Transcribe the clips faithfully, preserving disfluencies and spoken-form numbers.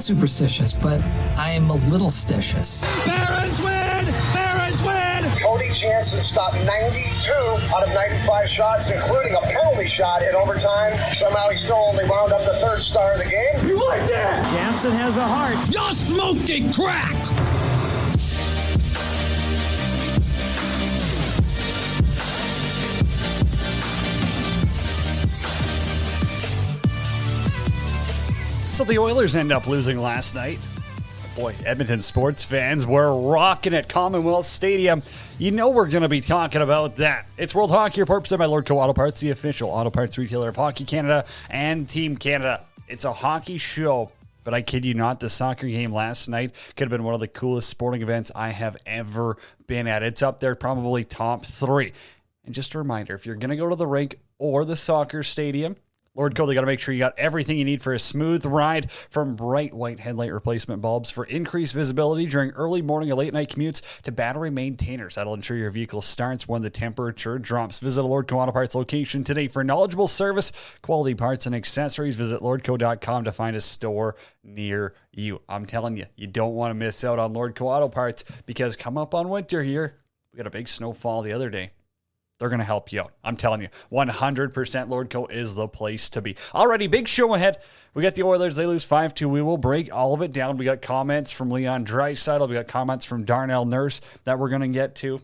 not superstitious, but I am a little stitious. Barons win! Barons win! Cody Jansen stopped ninety-two out of ninety-five shots, including a penalty shot in overtime. Somehow he still only wound up the third star of the game. You like that? Jansen has a heart. You're smoking crack! So the Oilers end up losing last night. Boy, Edmonton sports fans were rocking at Commonwealth Stadium. You know we're going to be talking about that. It's World Hockey Report presented by Lordco Auto Parts, the official auto parts retailer of Hockey Canada and Team Canada. It's a hockey show, but I kid you not, the soccer game last night could have been one of the coolest sporting events I have ever been at. It's up there, probably top three. And just a reminder, if you're going to go to the rink or the soccer stadium, Lordco, they got to make sure you got everything you need for a smooth ride, from bright white headlight replacement bulbs for increased visibility during early morning or late night commutes to battery maintainers that'll ensure your vehicle starts when the temperature drops. Visit a Lordco Auto Parts location today for knowledgeable service, quality parts, and accessories. Visit lordco dot com to find a store near you. I'm telling you, you don't want to miss out on Lordco Auto Parts, because come up on winter here, we got a big snowfall the other day. They're going to help you out. I'm telling you, one hundred percent Lordco is the place to be. Alrighty, big show ahead. We got the Oilers. They lose five two. We will break all of it down. We got comments from Leon Draisaitl. We got comments from Darnell Nurse that we're going to get to. We'll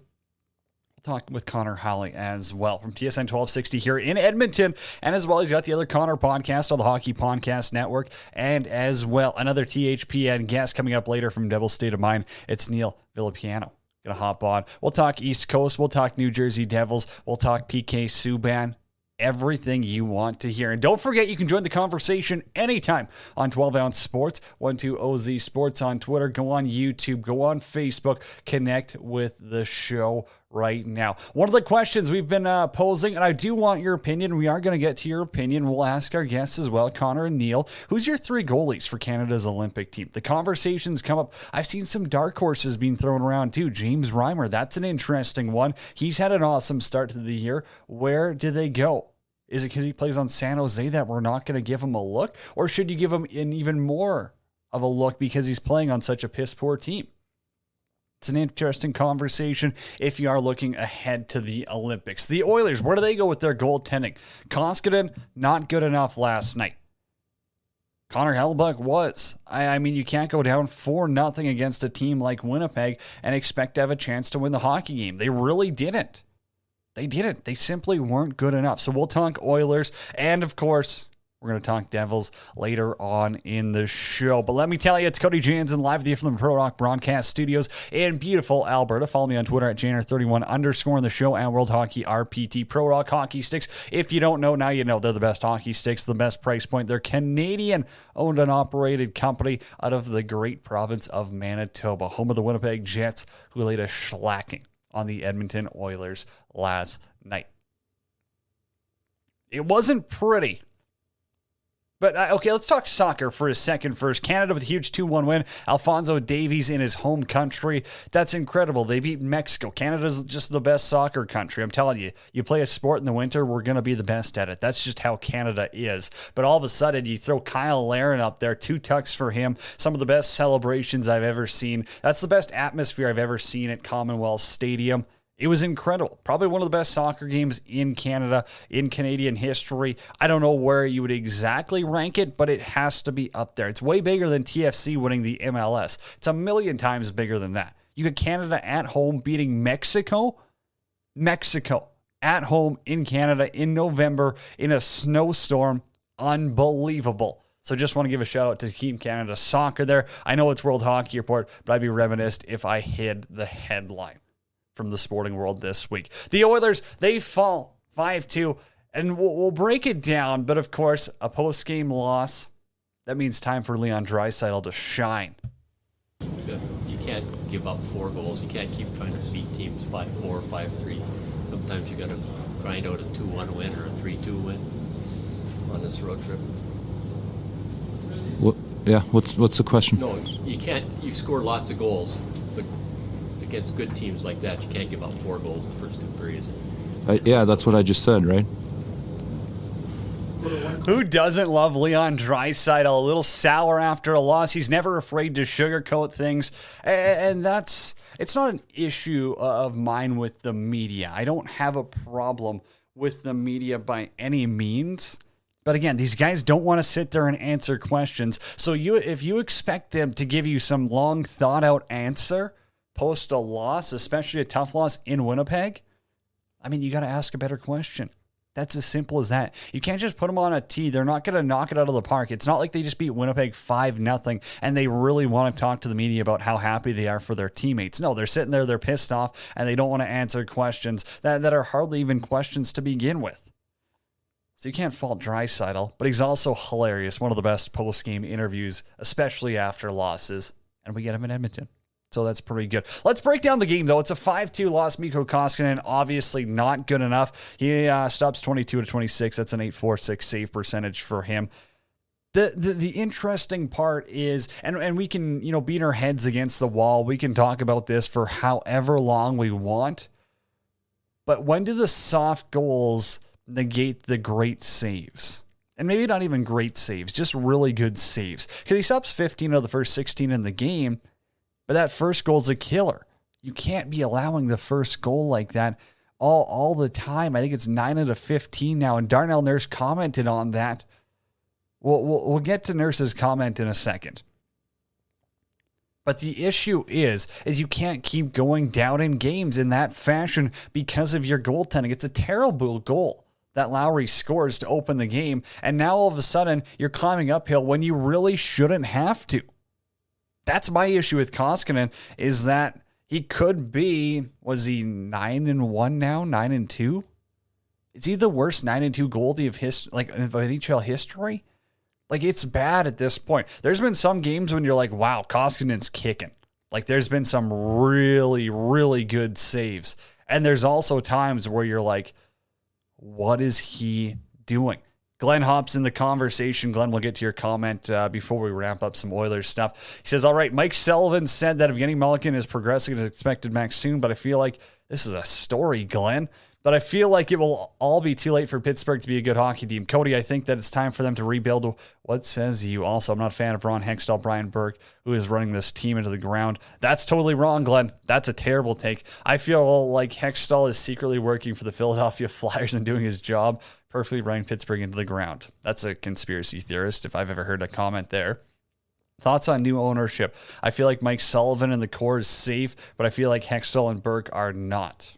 talk with Connor Howley as well from T S N twelve sixty here in Edmonton. And as well, he's got the other Connor podcast on the Hockey Podcast Network. And as well, another T H P N guest coming up later from Devil's State of Mind. It's Neil Villapiano. Gonna hop on. We'll talk East Coast. We'll talk New Jersey Devils. We'll talk P K Subban. Everything you want to hear. And don't forget, you can join the conversation anytime on twelve ounce Sports, twelve O Z Sports on Twitter. Go on YouTube. Go on Facebook. Connect with the show right now. One of the questions we've been uh, posing, and I do want your opinion. We are going to get to your opinion. We'll ask our guests as well, Connor and Neil. Who's your three goalies for Canada's Olympic team? The conversations come up. I've seen some dark horses being thrown around too. James Reimer, that's an interesting one. He's had an awesome start to the year. Where do they go? Is it because he plays on San Jose that we're not going to give him a look? Or should you give him an even more of a look because he's playing on such a piss-poor team? It's an interesting conversation if you are looking ahead to the Olympics. The Oilers, where do they go with their goaltending? Koskinen, not good enough last night. Connor Hellebuyck was. I, I mean, you can't go down four nothing against a team like Winnipeg and expect to have a chance to win the hockey game. They really didn't. They didn't. They simply weren't good enough. So we'll talk Oilers, and of course, we're going to talk Devils later on in the show. But let me tell you, it's Cody Jansen live with you from the Pro Rock Broadcast Studios in beautiful Alberta. Follow me on Twitter at Janner thirty-one underscore in the show and World Hockey R P T. Pro Rock Hockey Sticks. If you don't know, now you know. They're the best hockey sticks, the best price point. They're Canadian owned and operated company out of the great province of Manitoba, home of the Winnipeg Jets, who laid a shellacking on the Edmonton Oilers last night. It wasn't pretty. But, uh, okay, let's talk soccer for a second first. Canada with a huge two one win. Alphonso Davies in his home country. That's incredible. They beat Mexico. Canada's just the best soccer country. I'm telling you, you play a sport in the winter, we're going to be the best at it. That's just how Canada is. But all of a sudden, you throw Kyle Larin up there, two tucks for him, some of the best celebrations I've ever seen. That's the best atmosphere I've ever seen at Commonwealth Stadium. It was incredible. Probably one of the best soccer games in Canada, in Canadian history. I don't know where you would exactly rank it, but it has to be up there. It's way bigger than T F C winning the M L S. It's a million times bigger than that. You got Canada at home beating Mexico. Mexico at home in Canada in November in a snowstorm. Unbelievable. So just want to give a shout out to Team Canada Soccer there. I know it's World Hockey Report, but I'd be remiss if I hid the headline from the sporting world this week. The Oilers, they fall five two, and we'll, we'll break it down, but of course, a post-game loss, that means time for Leon Draisaitl to shine. You can't give up four goals. You can't keep trying to beat teams five four, five three. Sometimes you got to grind out a two one win or a three two win on this road trip. What, yeah, what's what's the question? No, you can't. You score lots of goals, but against good teams like that, you can't give up four goals the first two periods. Uh, yeah, that's what I just said, right? Who doesn't love Leon Draisaitl? A little sour after a loss. He's never afraid to sugarcoat things. And that's, it's not an issue of mine with the media. I don't have a problem with the media by any means. But again, these guys don't want to sit there and answer questions. So you, if you expect them to give you some long thought out answer post a loss, especially a tough loss in Winnipeg, I mean, you got to ask a better question. That's as simple as that. You can't just put them on a tee. They're not going to knock it out of the park. It's not like they just beat Winnipeg five nothing and they really want to talk to the media about how happy they are for their teammates. No, they're sitting there, they're pissed off, and they don't want to answer questions that, that are hardly even questions to begin with. So you can't fault Draisaitl, but he's also hilarious. One of the best post-game interviews, especially after losses, and we get him in Edmonton. So that's pretty good. Let's break down the game, though. It's a five two loss. Mikko Koskinen, obviously not good enough. He uh, stops twenty-two to twenty-six. That's an eight forty-six save percentage for him. The, the the interesting part is, and, and we can, you know, beat our heads against the wall. We can talk about this for however long we want. But when do the soft goals negate the great saves? And maybe not even great saves, just really good saves. Because he stops fifteen of the first sixteen in the game. But that first goal's a killer. You can't be allowing the first goal like that all, all the time. I think it's nine out of fifteen now, and Darnell Nurse commented on that. We'll, we'll, we'll get to Nurse's comment in a second. But the issue is, is you can't keep going down in games in that fashion because of your goaltending. It's a terrible goal that Lowry scores to open the game, and now all of a sudden you're climbing uphill when you really shouldn't have to. That's my issue with Koskinen, is that he could be, was he nine and one now, nine and two? Is he the worst nine and two goalie of his, like of N H L history? Like, it's bad at this point. There's been some games when you're like, wow, Koskinen's kicking. Like, there's been some really, really good saves, and there's also times where you're like, what is he doing? Glenn hops in the conversation. Glenn, we'll get to your comment uh, before we wrap up some Oilers stuff. He says, all right, Mike Sullivan said that Evgeny Malkin is progressing as expected max soon, but I feel like this is a story, Glenn. But I feel like it will all be too late for Pittsburgh to be a good hockey team. Cody, I think that it's time for them to rebuild. What says you? Also, I'm not a fan of Ron Hextall, Brian Burke, who is running this team into the ground. That's totally wrong, Glenn. That's a terrible take. I feel like Hextall is secretly working for the Philadelphia Flyers and doing his job, perfectly running Pittsburgh into the ground. That's a conspiracy theorist, if I've ever heard a comment there. Thoughts on new ownership? I feel like Mike Sullivan and the core is safe, but I feel like Hextall and Burke are not.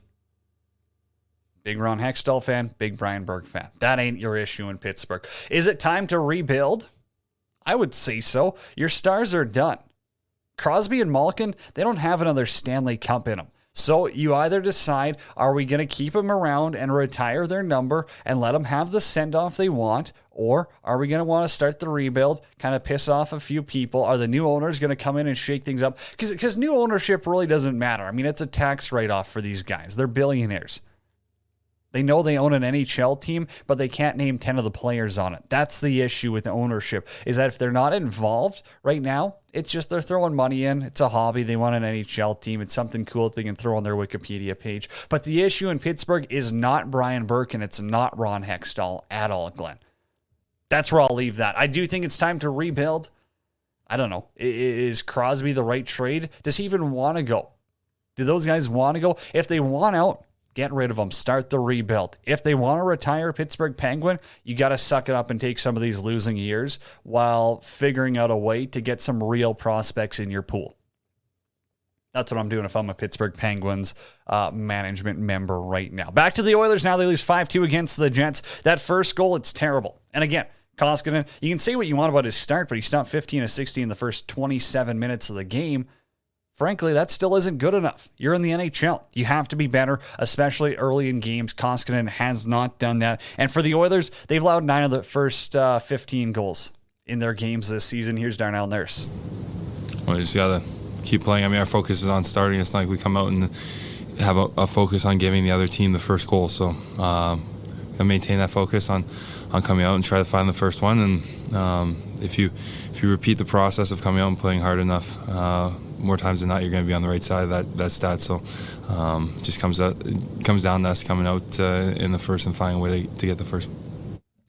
Big Ron Hextall fan, big Brian Burke fan. That ain't your issue in Pittsburgh. Is it time to rebuild? I would say so. Your stars are done. Crosby and Malkin, they don't have another Stanley Cup in them. So you either decide, are we going to keep them around and retire their number and let them have the send-off they want, or are we going to want to start the rebuild, kind of piss off a few people? Are the new owners going to come in and shake things up? Because new ownership really doesn't matter. I mean, it's a tax write-off for these guys. They're billionaires. They know they own an N H L team, but they can't name ten of the players on it. That's the issue with ownership, is that if they're not involved right now, it's just they're throwing money in. It's a hobby. They want an N H L team. It's something cool that they can throw on their Wikipedia page. But the issue in Pittsburgh is not Brian Burke, and it's not Ron Hextall at all, Glenn. That's where I'll leave that. I do think it's time to rebuild. I don't know. Is Crosby the right trade? Does he even want to go? Do those guys want to go? If they want out, get rid of them. Start the rebuild. If they want to retire Pittsburgh Penguin, you got to suck it up and take some of these losing years while figuring out a way to get some real prospects in your pool. That's what I'm doing if I'm a Pittsburgh Penguins uh, management member right now. Back to the Oilers now. They lose five two against the Jets. That first goal, it's terrible. And again, Koskinen, you can say what you want about his start, but he stopped fifteen of sixty in the first twenty-seven minutes of the game. Frankly, that still isn't good enough. You're in the N H L. You have to be better, especially early in games. Koskinen has not done that. And for the Oilers, they've allowed nine of the first uh, fifteen goals in their games this season. Here's Darnell Nurse. Well, you just got to keep playing. I mean, our focus is on starting. It's not like we come out and have a, a focus on giving the other team the first goal. So um, gotta maintain that focus on, on coming out and try to find the first one. And um, if you if you repeat the process of coming out and playing hard enough, uh, more times than not, you're going to be on the right side of that, that stat. So um, just comes out, it comes down to us coming out uh, in the first and finding a way to, to get the first one.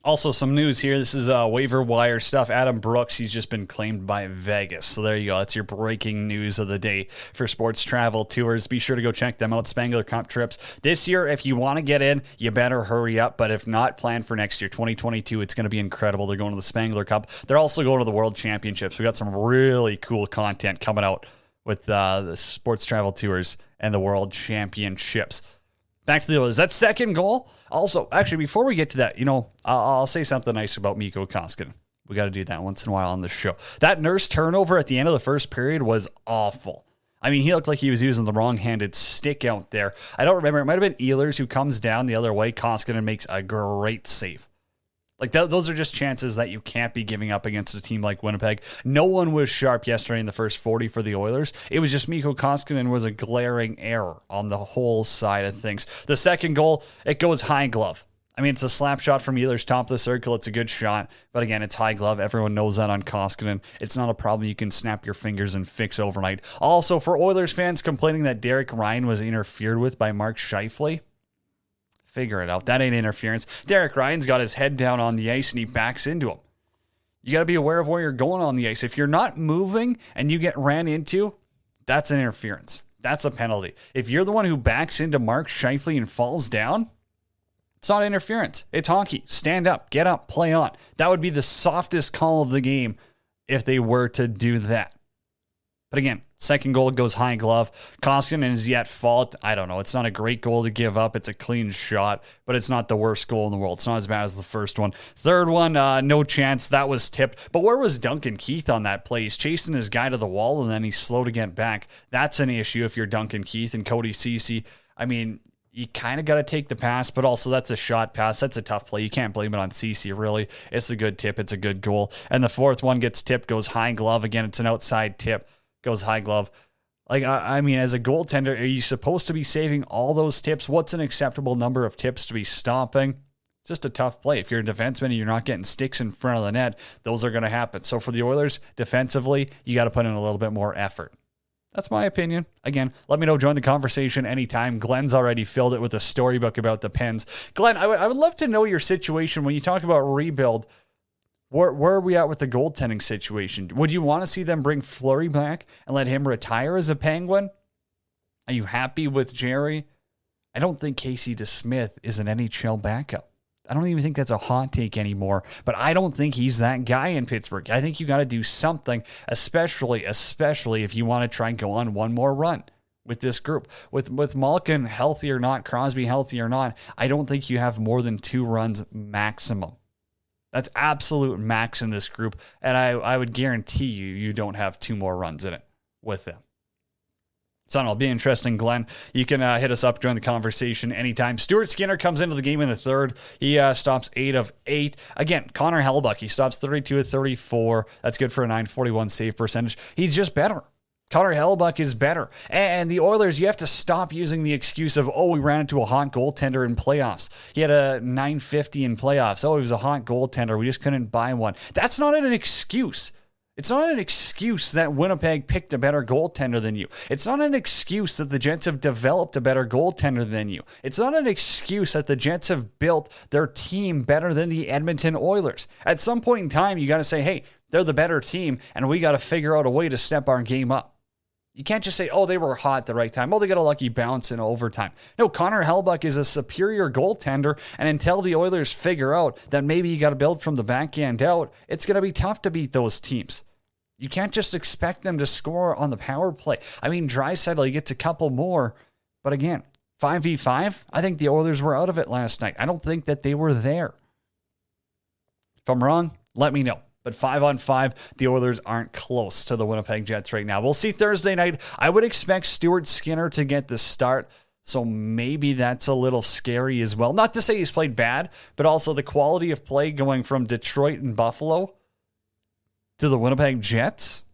Also, some news here. This is uh, waiver wire stuff. Adam Brooks, he's just been claimed by Vegas. So there you go. That's your breaking news of the day for Sports Travel Tours. Be sure to go check them out. Spangler Cup trips. This year, if you want to get in, you better hurry up. But if not, plan for next year, twenty twenty-two. It's going to be incredible. They're going to the Spangler Cup. They're also going to the World Championships. We got some really cool content coming out with uh, the Sports Travel Tours and the World Championships. Back to the Oilers. That second goal. Also, actually, before we get to that, you know, I'll, I'll say something nice about Mikko Koskinen. We got to do that once in a while on the show. That Nurse turnover at the end of the first period was awful. I mean, he looked like he was using the wrong-handed stick out there. I don't remember. It might have been Ehlers who comes down the other way. Koskinen makes a great save. Like, th- those are just chances that you can't be giving up against a team like Winnipeg. No one was sharp yesterday in the first forty for the Oilers. It was just Mikko Koskinen was a glaring error on the whole side of things. The second goal, it goes high glove. I mean, it's a slap shot from Ehlers, top of the circle. It's a good shot. But again, it's high glove. Everyone knows that on Koskinen. It's not a problem you can snap your fingers and fix overnight. Also, for Oilers fans complaining that Derek Ryan was interfered with by Mark Scheifele, figure it out. That ain't interference. Derek Ryan's got his head down on the ice and he backs into him. You got to be aware of where you're going on the ice. If you're not moving and you get ran into, that's an interference. That's a penalty. If you're the one who backs into Mark Scheifele and falls down, it's not interference. It's hockey. Stand up, get up, play on. That would be the softest call of the game if they were to do that. But again, second goal goes high glove. Koskinen is yet fault. I don't know. It's not a great goal to give up. It's a clean shot, but it's not the worst goal in the world. It's not as bad as the first one. Third one, uh, no chance. That was tipped. But where was Duncan Keith on that play? He's chasing his guy to the wall, and then he's slow to get back. That's an issue if you're Duncan Keith and Cody Ceci. I mean, you kind of got to take the pass, but also that's a shot pass. That's a tough play. You can't blame it on Ceci, really. It's a good tip. It's a good goal. And the fourth one gets tipped, goes high glove. Again, it's an outside tip. Goes high glove. Like, I, I mean, as a goaltender, are you supposed to be saving all those tips? What's an acceptable number of tips to be stopping? It's just a tough play. If you're a defenseman and you're not getting sticks in front of the net, those are going to happen. So for the Oilers, defensively, you got to put in a little bit more effort. That's my opinion. Again, let me know. Join the conversation anytime. Glenn's already filled it with a storybook about the Pens. Glenn, I, w- I would love to know your situation when you talk about rebuild. Where, where are we at with the goaltending situation? Would you want to see them bring Fleury back and let him retire as a Penguin? Are you happy with Jerry? I don't think Casey DeSmith is an N H L backup. I don't even think that's a hot take anymore, but I don't think he's that guy in Pittsburgh. I think you got to do something, especially, especially if you want to try and go on one more run with this group. With, with Malkin healthy or not, Crosby healthy or not, I don't think you have more than two runs maximum. That's absolute max in this group, and I, I would guarantee you you don't have two more runs in it with them. So it'll be interesting, Glenn. You can uh, hit us up, join the conversation anytime. Stuart Skinner comes into the game in the third. He uh, stops eight of eight. Again, Connor Hellebuyck, he stops thirty-two of thirty-four. That's good for a nine forty-one save percentage. He's just better. Connor Hellebuyck is better. And the Oilers, you have to stop using the excuse of, oh, we ran into a hot goaltender in playoffs. He had a nine fifty in playoffs. Oh, he was a hot goaltender. We just couldn't buy one. That's not an excuse. It's not an excuse that Winnipeg picked a better goaltender than you. It's not an excuse that the Jets have developed a better goaltender than you. It's not an excuse that the Jets have built their team better than the Edmonton Oilers. At some point in time, you got to say, hey, they're the better team, and we got to figure out a way to step our game up. You can't just say, oh, they were hot at the right time. Oh, they got a lucky bounce in overtime. No, Connor Hellebuyck is a superior goaltender, and until the Oilers figure out that maybe you got to build from the back end out, it's going to be tough to beat those teams. You can't just expect them to score on the power play. I mean, Draisaitl, he gets a couple more, but again, five v five, I think the Oilers were out of it last night. I don't think that they were there. If I'm wrong, let me know. But five on five, the Oilers aren't close to the Winnipeg Jets right now. We'll see Thursday night. I would expect Stuart Skinner to get the start, so maybe that's a little scary as well. Not to say he's played bad, but also the quality of play going from Detroit and Buffalo to the Winnipeg Jets.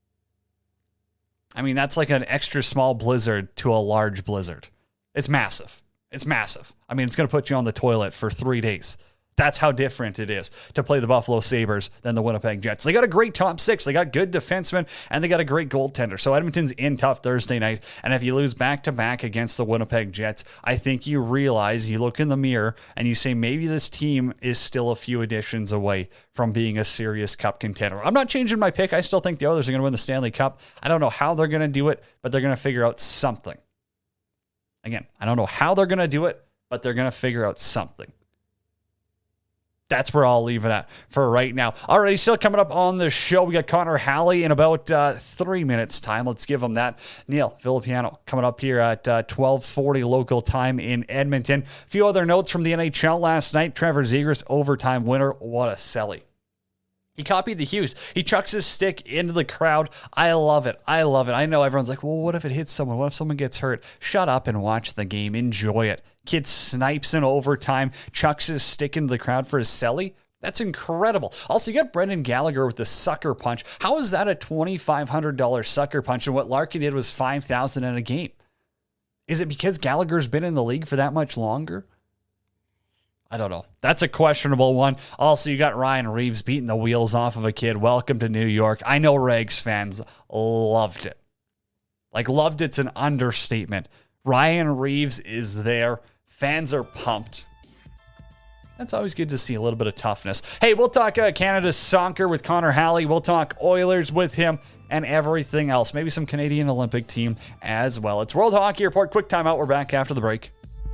I mean, that's like an extra small blizzard to a large blizzard. It's massive. It's massive. I mean, it's going to put you on the toilet for three days. That's how different it is to play the Buffalo Sabres than the Winnipeg Jets. They got a great top six. They got good defensemen, and they got a great goaltender. So Edmonton's in tough Thursday night, and if you lose back-to-back against the Winnipeg Jets, I think you realize, you look in the mirror, and you say maybe this team is still a few additions away from being a serious Cup contender. I'm not changing my pick. I still think the Oilers are going to win the Stanley Cup. I don't know how they're going to do it, but they're going to figure out something. Again, I don't know how they're going to do it, but they're going to figure out something. That's where I'll leave it at for right now. All right, still coming up on the show, we got Connor Halley in about uh, three minutes' time. Let's give him that. Neil Villapiano coming up here at uh, twelve forty local time in Edmonton. A few other notes from the N H L last night. Trevor Zegras, overtime winner. What a celly. He copied the Hughes. He chucks his stick into the crowd. I love it. I love it. I know everyone's like, well, what if it hits someone? What if someone gets hurt? Shut up and watch the game. Enjoy it. Kid snipes in overtime, chucks his stick into the crowd for his celly. That's incredible. Also, you got Brendan Gallagher with the sucker punch. How is that a twenty-five hundred dollars sucker punch? And what Larkin did was five thousand dollars in a game. Is it because Gallagher's been in the league for that much longer? I don't know. That's a questionable one. Also, you got Ryan Reeves beating the wheels off of a kid. Welcome to New York. I know Regs fans loved it. Like, loved it's an understatement. Ryan Reeves is there. Fans are pumped. That's always good to see a little bit of toughness. Hey, we'll talk uh, Canada's soccer with Connor Halley. We'll talk Oilers with him and everything else. Maybe some Canadian Olympic team as well. It's World Hockey Report. Quick timeout. We're back after the break.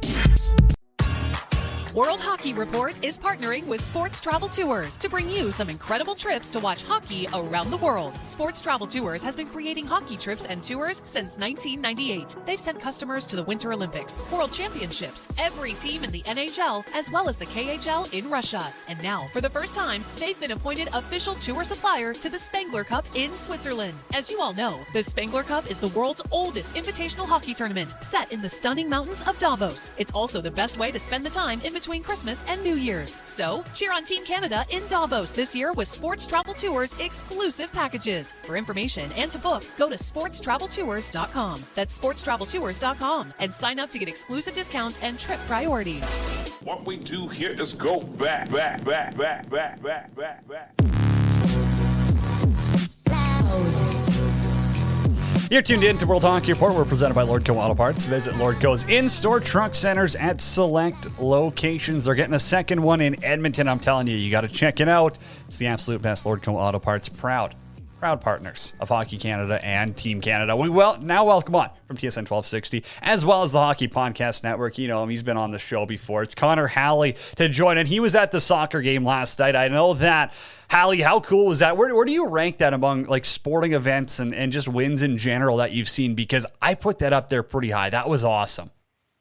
World Hockey Report is partnering with Sports Travel Tours to bring you some incredible trips to watch hockey around the world. Sports Travel Tours has been creating hockey trips and tours since nineteen ninety-eight. They've sent customers to the Winter Olympics, World Championships, every team in the N H L, as well as the K H L in Russia. And now, for the first time, they've been appointed official tour supplier to the Spengler Cup in Switzerland. As you all know, the Spengler Cup is the world's oldest invitational hockey tournament, set in the stunning mountains of Davos. It's also the best way to spend the time in between Christmas and New Year's. So, cheer on Team Canada in Davos this year with Sports Travel Tours exclusive packages. For information and to book, go to sports travel tours dot com. That's sports travel tours dot com and sign up to get exclusive discounts and trip priority. What we do here is go back, back, back, back, back, back, back, back. You're tuned in to World Hockey Report. We're presented by Lordco Auto Parts. Visit Lordco's in-store truck centers at select locations. They're getting a second one in Edmonton. I'm telling you, you got to check it out. It's the absolute best. Lordco Auto Parts, proud, proud partners of Hockey Canada and Team Canada. We well now welcome on from T S N twelve sixty, as well as the Hockey Podcast Network. You know him. He's been on the show before. It's Connor Halley to join, and he was at the soccer game last night. I know that. Halley, how cool was that? Where, where do you rank that among like sporting events and, and just wins in general that you've seen? Because I put that up there pretty high. That was awesome.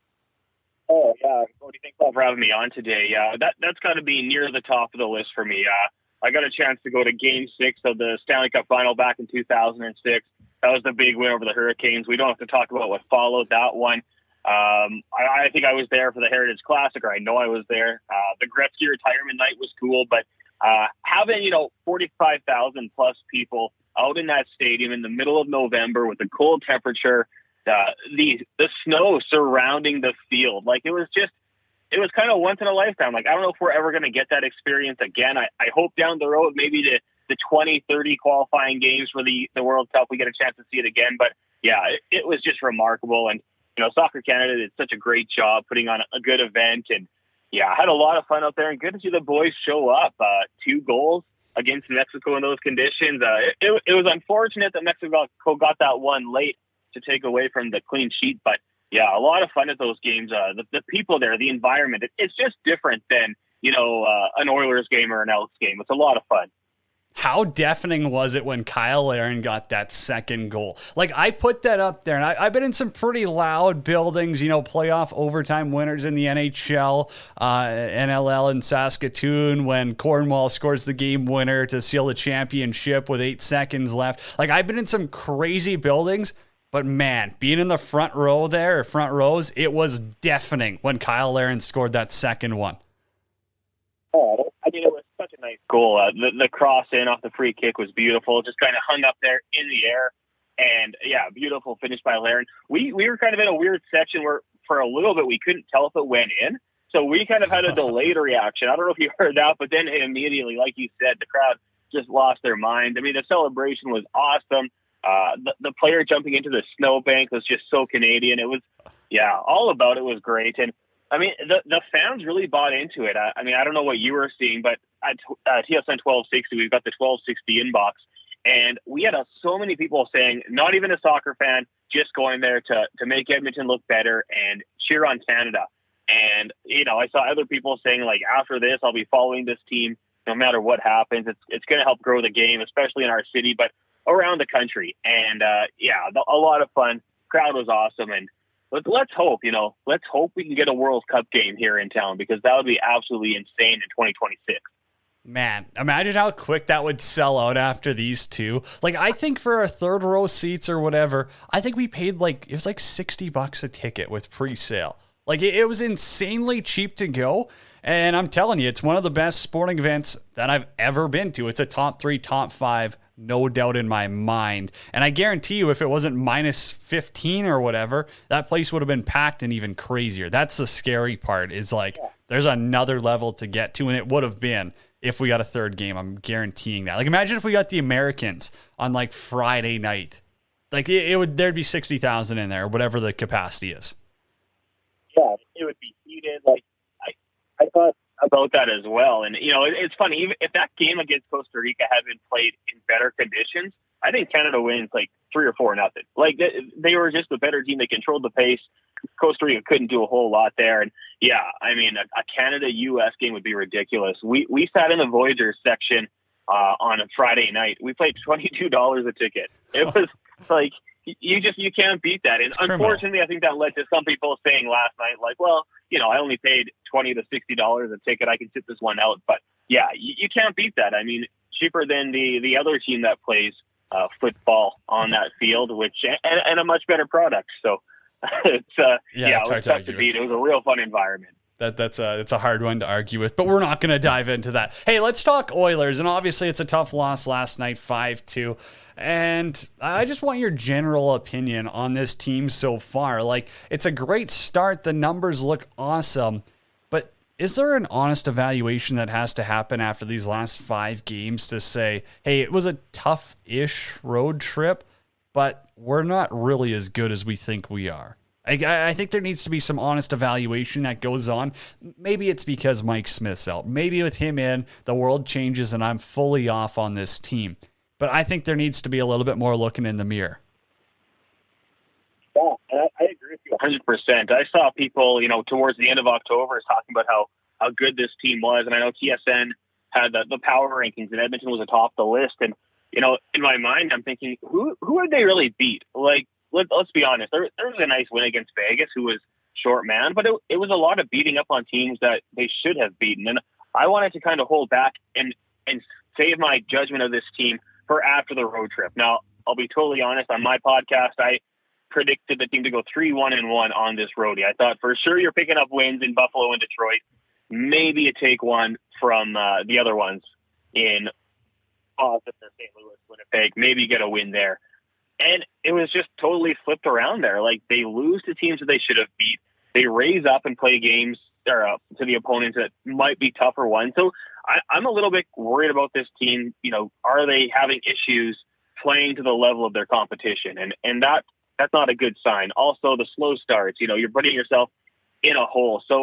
Oh, yeah. What do you think about for having me on today? Yeah, that, that's got to be near the top of the list for me. Uh, I got a chance to go to Game six of the Stanley Cup Final back in two thousand six. That was the big win over the Hurricanes. We don't have to talk about what followed that one. Um, I, I think I was there for the Heritage Classic, or I know I was there. Uh, the Gretzky retirement night was cool, but Uh, having, you know, forty-five thousand plus people out in that stadium in the middle of November with the cold temperature, uh, the the snow surrounding the field, like it was just, it was kind of once in a lifetime. Like, I don't know if we're ever going to get that experience again. I, I hope down the road, maybe the, the twenty, thirty qualifying games for the, the World Cup, we get a chance to see it again. But yeah, it, it was just remarkable. And, you know, Soccer Canada did such a great job putting on a good event, and yeah, I had a lot of fun out there, and good to see the boys show up. Uh, two goals against Mexico in those conditions. Uh, it, it, it was unfortunate that Mexico got that one late to take away from the clean sheet. But, yeah, a lot of fun at those games. Uh, the, the people there, the environment, it, it's just different than, you know, uh, an Oilers game or an Elks game. It's a lot of fun. How deafening was it when Kyle Larin got that second goal? Like, I put that up there, and I, I've been in some pretty loud buildings, you know, playoff overtime winners in the N H L, uh, N L L in Saskatoon when Cornwall scores the game winner to seal the championship with eight seconds left. Like, I've been in some crazy buildings, but man, being in the front row there, front rows, it was deafening when Kyle Larin scored that second one. Oh, I mean, it was such a nice goal. Uh, the, the cross in off the free kick was beautiful. Just kind of hung up there in the air. And, yeah, beautiful finish by Larin. We we were kind of in a weird section where for a little bit we couldn't tell if it went in. So we kind of had a delayed reaction. I don't know if you heard that, but then immediately, like you said, the crowd just lost their mind. I mean, the celebration was awesome. Uh, the, the player jumping into the snowbank was just so Canadian. It was, yeah, all about it was great. And I mean, the, the fans really bought into it. I, I mean, I don't know what you were seeing, but at uh, T S N twelve sixty, we've got the twelve sixty inbox. And we had uh, so many people saying, not even a soccer fan, just going there to, to make Edmonton look better and cheer on Canada. And, you know, I saw other people saying, like, after this, I'll be following this team no matter what happens. It's it's going to help grow the game, especially in our city, but around the country. And, uh, yeah, the, a lot of fun. Crowd was awesome. And let, let's hope, you know, let's hope we can get a World Cup game here in town, because that would be absolutely insane in twenty twenty-six. Man, imagine how quick that would sell out after these two. Like, I think for our third row seats or whatever, I think we paid like, it was like sixty bucks a ticket with pre-sale. Like, it, it was insanely cheap to go. And I'm telling you, it's one of the best sporting events that I've ever been to. It's a top three, top five, no doubt in my mind. And I guarantee you, if it wasn't minus fifteen or whatever, that place would have been packed and even crazier. That's the scary part, is like, there's another level to get to, and it would have been if we got a third game. I'm guaranteeing that. Like, imagine if we got the Americans on like Friday night. Like, it, it would, there'd be sixty thousand in there, whatever the capacity is. Yeah, it would be heated. Like, I, I thought about that as well. And, you know, it, it's funny, even if that game against Costa Rica had been played in better conditions, I think Canada wins like three or four nothing. Like, they, they were just a better team. They controlled the pace. Costa Rica couldn't do a whole lot there. And yeah, I mean, a, a Canada U S game would be ridiculous. We we sat in the Voyagers section uh, on a Friday night. We played twenty-two dollars a ticket. It was like, you just, you can't beat that. And unfortunately, I think that led to some people saying last night, like, well, you know, I only paid twenty to sixty dollars a ticket. I can sit this one out. But yeah, you, you can't beat that. I mean, cheaper than the, the other team that plays uh, football on that field, which, and, and a much better product. So, it's uh yeah, yeah it's it was tough to, to beat. It was a real fun environment. That that's a it's a hard one to argue with, but we're not going to dive into that. Hey, let's talk Oilers, and obviously it's a tough loss last night, five two. And I just want your general opinion on this team so far. Like, it's a great start, the numbers look awesome, but is there an honest evaluation that has to happen after these last five games to say, hey, it was a tough-ish road trip, but we're not really as good as we think we are? I, I think there needs to be some honest evaluation that goes on. Maybe it's because Mike Smith's out. Maybe with him in, the world changes and I'm fully off on this team. But I think there needs to be a little bit more looking in the mirror. Yeah, I, I agree with you one hundred percent. I saw people, you know, towards the end of October talking about how, how good this team was. And I know T S N had the, the power rankings, and Edmonton was atop the list. And, you know, in my mind, I'm thinking, who who would they really beat? Like, let, let's be honest. There, there was a nice win against Vegas, who was short man, but it, it was a lot of beating up on teams that they should have beaten. And I wanted to kind of hold back and, and save my judgment of this team for after the road trip. Now, I'll be totally honest. On my podcast, I predicted the team to go three one and one on this roadie. I thought for sure you're picking up wins in Buffalo and Detroit. Maybe you take one from uh, the other ones in Austin or Saint Louis, Winnipeg. Maybe you get a win there. And it was just totally flipped around there. Like, they lose to teams that they should have beat. They raise up and play games or, uh, to the opponents that might be tougher ones. So I, I'm a little bit worried about this team. You know, are they having issues playing to the level of their competition? And and that that's not a good sign. Also, the slow starts. You know, you're putting yourself in a hole. So,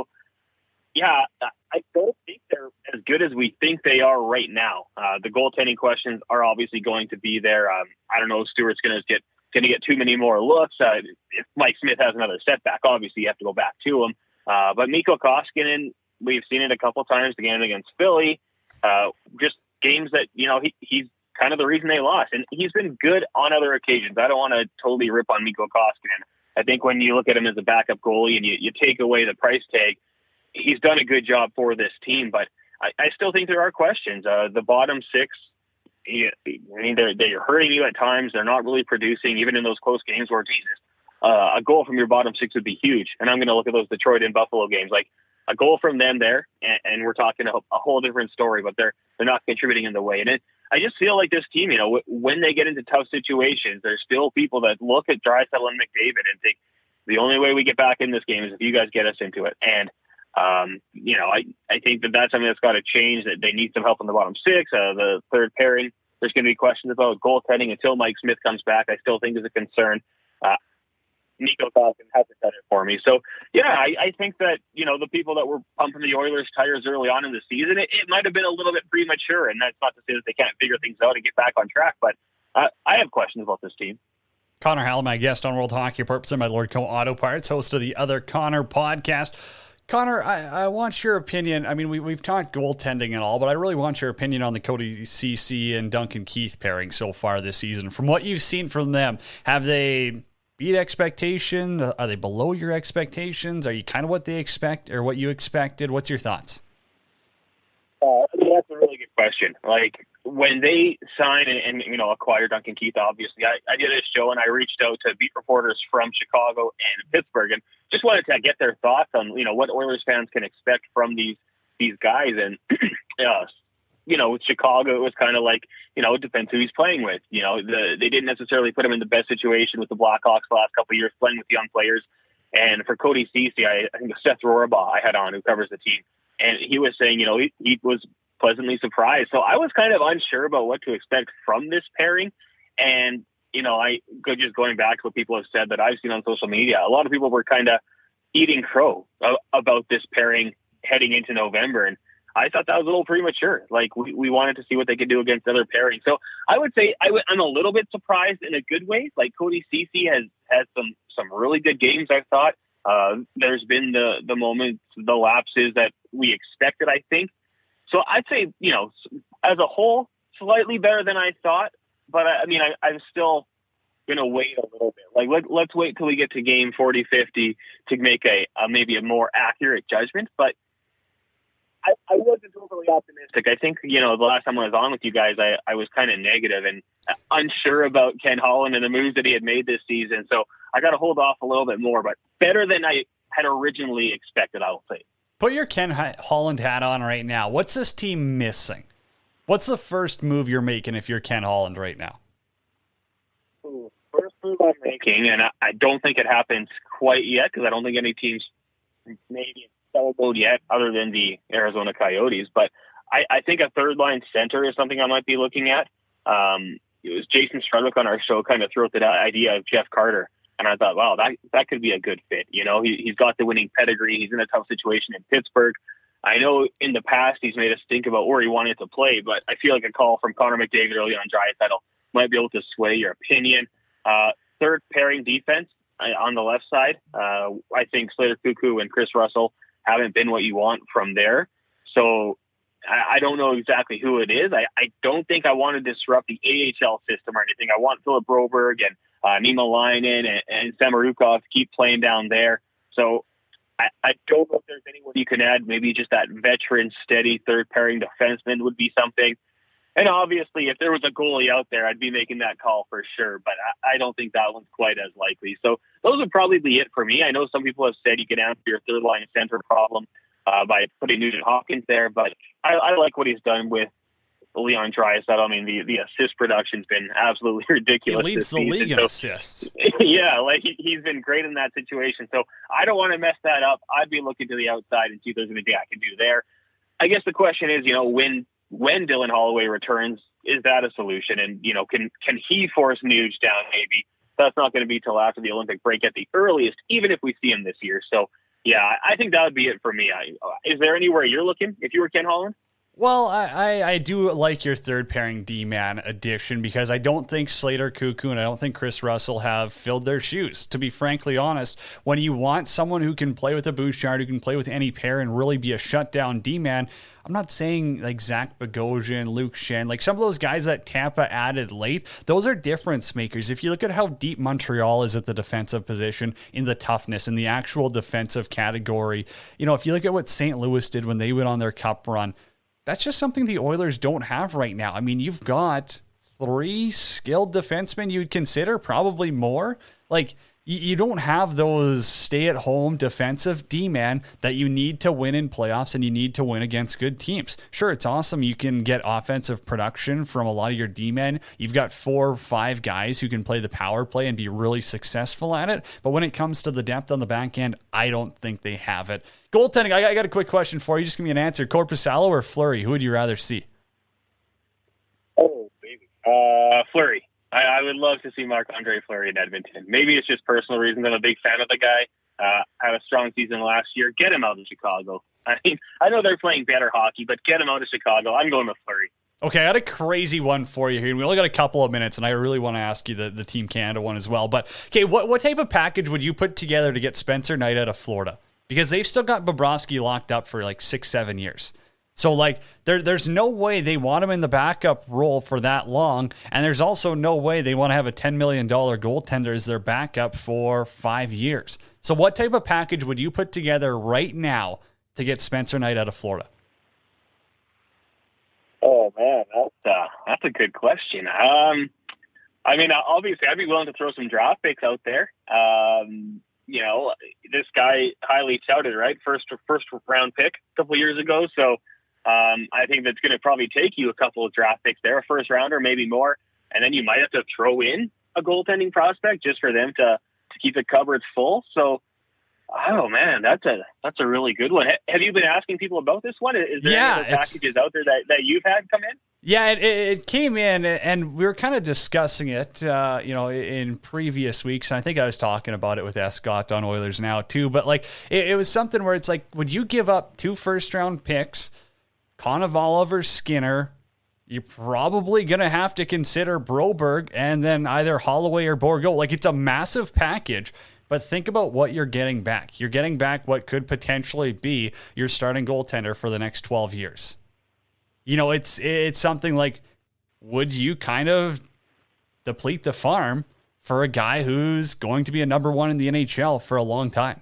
yeah, I don't think they're as good as we think they are right now. Uh, the goaltending questions are obviously going to be there. Um, I don't know if Stewart's going to get going to get too many more looks. Uh, if Mike Smith has another setback, obviously you have to go back to him. Uh, but Mikko Koskinen, we've seen it a couple times, the game against Philly, uh, just games that, you know, he, he's kind of the reason they lost. And he's been good on other occasions. I don't want to totally rip on Mikko Koskinen. I think when you look at him as a backup goalie and you, you take away the price tag, he's done a good job for this team. But I, I still think there are questions. Uh, the bottom six, he, I mean, they're, they're hurting you at times. They're not really producing, even in those close games where, Jesus, uh, a goal from your bottom six would be huge. And I'm going to look at those Detroit and Buffalo games. Like, a goal from them there, and, and we're talking a, a whole different story, but they're they're not contributing in the way. And it, I just feel like this team, you know, w- when they get into tough situations, there's still people that look at Draisaitl and McDavid and think, the only way we get back in this game is if you guys get us into it. And Um, you know, I, I think that that's something that's got to change, that they need some help in the bottom six, uh, the third pairing. There's going to be questions about goaltending until Mike Smith comes back. I still think is a concern. Uh, Nico Koskinen hasn't done it for me. So, yeah, I, I think that, you know, the people that were pumping the Oilers' tires early on in the season, it, it might have been a little bit premature, and that's not to say that they can't figure things out and get back on track, but uh, I have questions about this team. Connor Hall, my guest on World Hockey Report, presented by Lordco Auto Parts, host of the Other Connor podcast. Connor, I, I want your opinion. I mean, we, we've talked goaltending and all, but I really want your opinion on the Cody Ceci and Duncan Keith pairing so far this season. From what you've seen from them, have they beat expectation? Are they below your expectations? Are you kind of what they expect or what you expected? What's your thoughts? Uh, I mean, that's a really good question. Like, when they sign and, and, you know, acquire Duncan Keith, obviously, I, I did a show and I reached out to beat reporters from Chicago and Pittsburgh and just wanted to get their thoughts on, you know, what Oilers fans can expect from these these guys. And, uh, you know, with Chicago, it was kind of like, you know, it depends who he's playing with. You know, the, they didn't necessarily put him in the best situation with the Blackhawks the last couple of years playing with young players. And for Cody Ceci, I, I think Seth Rorabaugh I had on, who covers the team. And he was saying, you know, he, he was pleasantly surprised. So I was kind of unsure about what to expect from this pairing. And, you know, I go just going back to what people have said that I've seen on social media, a lot of people were kind of eating crow about this pairing heading into November. And I thought that was a little premature. Like, we, we wanted to see what they could do against other pairings. So I would say I w- I'm a little bit surprised in a good way. Like, Cody Ceci has had some, some really good games, I thought. Uh, there's been the, the moments, the lapses that we expected, I think. So I'd say, you know, as a whole, slightly better than I thought. But I, I mean, I, I'm still going to wait a little bit. Like, let, let's wait till we get to game forty, fifty to make a, a maybe a more accurate judgment. But I, I wasn't overly optimistic. I think, you know, the last time I was on with you guys, I, I was kind of negative and unsure about Ken Holland and the moves that he had made this season. So I got to hold off a little bit more, but better than I had originally expected, I will say. Put your Ken Holland hat on right now. What's this team missing? What's the first move you're making if you're Ken Holland right now? Ooh, first move I'm making, and I, I don't think it happens quite yet because I don't think any teams maybe in mode yet other than the Arizona Coyotes. But I, I think a third line center is something I might be looking at. Um, it was Jason Strudwick on our show kind of threw out the idea of Jeff Carter. And I thought, wow, that that could be a good fit. You know, he, he's got the winning pedigree. He's in a tough situation in Pittsburgh. I know in the past he's made us think about where he wanted to play, but I feel like a call from Connor McDavid early on Draisaitl might be able to sway your opinion. Uh, third pairing defense uh, on the left side. Uh, I think Slater Cuckoo and Chris Russell haven't been what you want from there. So I, I don't know exactly who it is. I, I don't think I want to disrupt the A H L system or anything. I want Philip Broberg and Uh, Nima Lainen and, and Samorukov keep playing down there. So I, I don't know if there's anyone you can add. Maybe just that veteran, steady third pairing defenseman would be something. And obviously, if there was a goalie out there, I'd be making that call for sure. But I, I don't think that one's quite as likely. So those would probably be it for me. I know some people have said you can answer your third line center problem uh, by putting Nugent Hopkins there, but I, I like what he's done with Leon Draisaitl. I mean, the, the assist production's been absolutely ridiculous. He leads the season. league in so, assists. Yeah, like he, he's been great in that situation. So I don't want to mess that up. I'd be looking to the outside and see if there's anything I can do there. I guess the question is, you know, when when Dylan Holloway returns, is that a solution? And, you know, can can he force Nuge down maybe? That's not going to be till after the Olympic break at the earliest, even if we see him this year. So, yeah, I think that would be it for me. I, is there anywhere you're looking if you were Ken Holland? Well, I, I, I do like your third pairing D-man addition because I don't think Slater Cuckoo and I don't think Chris Russell have filled their shoes. To be frankly honest, when you want someone who can play with a Bouchard, who can play with any pair and really be a shutdown D-man, I'm not saying like Zach Bogosian, Luke Schenn, like some of those guys that Tampa added late, those are difference makers. If you look at how deep Montreal is at the defensive position, in the toughness, in the actual defensive category, you know, if you look at what Saint Louis did when they went on their cup run, that's just something the Oilers don't have right now. I mean, you've got three skilled defensemen you'd consider, probably more. Like, you don't have those stay-at-home defensive D-man that you need to win in playoffs and you need to win against good teams. Sure, it's awesome. You can get offensive production from a lot of your D-men. You've got four or five guys who can play the power play and be really successful at it. But when it comes to the depth on the back end, I don't think they have it. Goaltending, I got a quick question for you. Just give me an answer. Korpisalo or Fleury? Who would you rather see? Oh, baby. Uh, Fleury. I, I would love to see Marc-Andre Fleury in Edmonton. Maybe it's just personal reasons. I'm a big fan of the guy. Uh, had a strong season last year. Get him out of Chicago. I mean, I know they're playing better hockey, but get him out of Chicago. I'm going with Fleury. Okay, I got a crazy one for you here, and we only got a couple of minutes, and I really want to ask you the, the Team Canada one as well. But, okay, what, what type of package would you put together to get Spencer Knight out of Florida? Because they've still got Bobrovsky locked up for like six, seven years. So, like, there, there's no way they want him in the backup role for that long, and there's also no way they want to have a ten million dollars goaltender as their backup for five years. So what type of package would you put together right now to get Spencer Knight out of Florida? Oh, man, that's, uh, that's a good question. Um, I mean, obviously, I'd be willing to throw some draft picks out there. Um, you know, this guy highly touted, right? First, first round pick a couple years ago, so... Um, I think that's going to probably take you a couple of draft picks there, a first rounder, maybe more. And then you might have to throw in a goaltending prospect just for them to, to keep the cupboards full. So, oh man, that's a, that's a really good one. Have you been asking people about this one? Is there yeah, any other packages out there that, that you've had come in? Yeah, it, it came in, and we were kind of discussing it, uh, you know, in previous weeks. I think I was talking about it with S. Scott on Oilers Now too. But like, it, it was something where it's like, would you give up two first round picks, Konovalov or Skinner? You're probably going to have to consider Broberg and then either Holloway or Borgo. Like, it's a massive package, but think about what you're getting back. You're getting back what could potentially be your starting goaltender for the next twelve years. You know, it's it's something like, would you kind of deplete the farm for a guy who's going to be a number one in the N H L for a long time?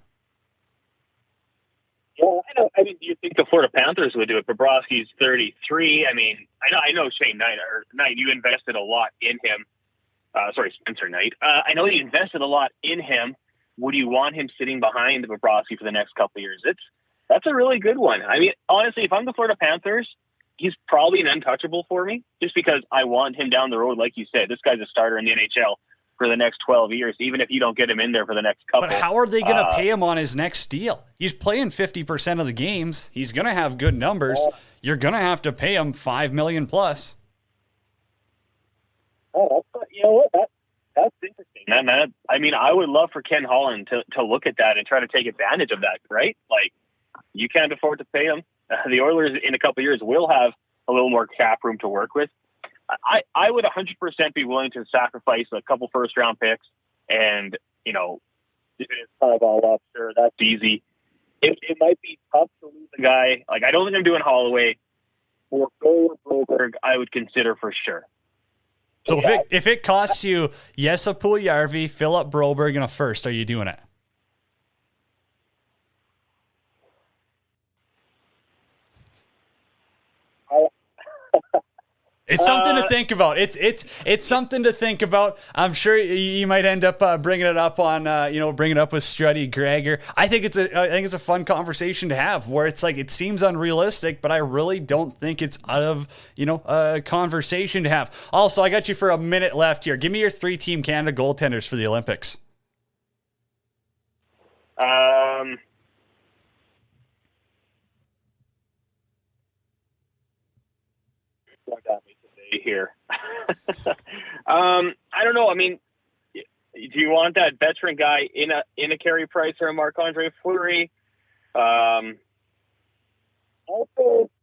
Yeah, I know. I mean, do you think the Florida Panthers would do it? Bobrovsky's thirty-three. I mean, I know, I know Shane Knight, or Knight, you invested a lot in him. Uh, sorry, Spencer Knight. Uh, I know you invested a lot in him. Would you want him sitting behind Bobrovsky for the next couple of years? It's that's a really good one. I mean, honestly, if I'm the Florida Panthers, he's probably an untouchable for me, just because I want him down the road. Like you said, this guy's a starter in the N H L for the next twelve years, even if you don't get him in there for the next couple. But how are they going to uh, pay him on his next deal? He's playing fifty percent of the games. He's going to have good numbers. Uh, You're going to have to pay him five million dollars plus. Oh, that's, you know what? That, that's interesting. And that, I mean, I would love for Ken Holland to, to look at that and try to take advantage of that, right? Like, you can't afford to pay him. Uh, the Oilers in a couple of years will have a little more cap room to work with. I, I would one hundred percent be willing to sacrifice a couple first round picks, and, you know, if it's five all up, sure, that's easy. It, it might be tough to lose a guy. Like, I don't think I'm doing Holloway. Or Broberg, I would consider for sure. So if it if it costs you Jesse Puljujarvi, Philip Broberg, and a first, are you doing it? It's something uh, to think about. It's it's it's something to think about. I'm sure you might end up uh, bringing it up on uh, you know bringing it up with Struddy Gregor. I think it's a I think it's a fun conversation to have where it's like it seems unrealistic, but I really don't think it's out of you know a conversation to have. Also, I got you for a minute left here. Give me your three Team Canada goaltenders for the Olympics. Um. Here. um, I don't know. I mean, do you want that veteran guy in a in a Carey Price or a Marc-Andre Fleury? Um, also,